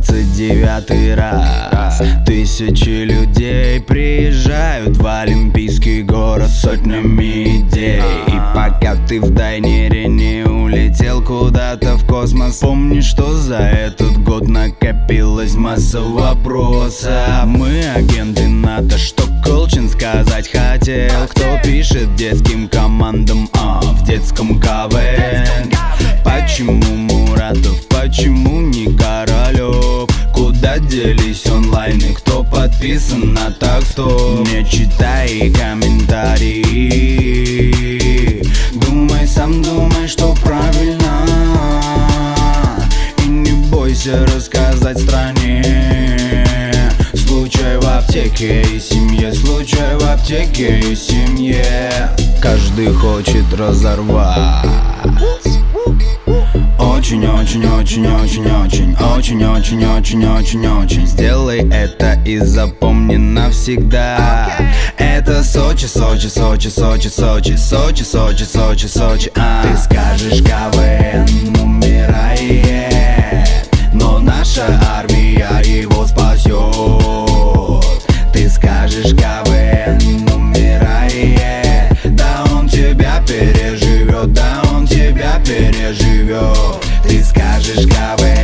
29-й раз. Тысячи людей приезжают в Олимпийский город сотнями идей. И пока ты в дайнере не улетел куда-то в космос, помни, что за этот год накопилась масса вопросов. Мы агенты НАТО, что Колчин сказать хотел? Кто пишет детским командам в детском КВН? Почему Муратов, почему не Королёв? Куда делись онлайны, кто подписан на так-стоп? Не читай комментарии, думай сам, думай, что правильно. И не бойся рассказать стране. Случай в аптеке и семье, случай в аптеке и семье. Каждый хочет разорвать. Очень-очень-очень-очень-очень-очень-очень-очень-очень. Сделай это и запомни навсегда. Это Сочи, Сочи, Сочи, Сочи, Сочи, Сочи, Сочи, Сочи, Сочи. Ты скажешь, КВН умирает, но наша армия его спасет. Ты скажешь, КВН умирает, да он тебя переживет, да он тебя переживет. Ты скажешь, КВН